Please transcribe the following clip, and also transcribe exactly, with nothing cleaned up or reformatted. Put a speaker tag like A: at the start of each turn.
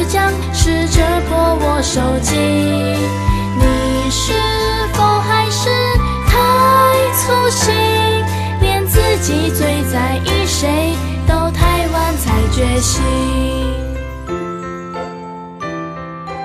A: 倔强，试着破我手机。你是否还是太粗心，连自己最在意谁都太晚才觉醒？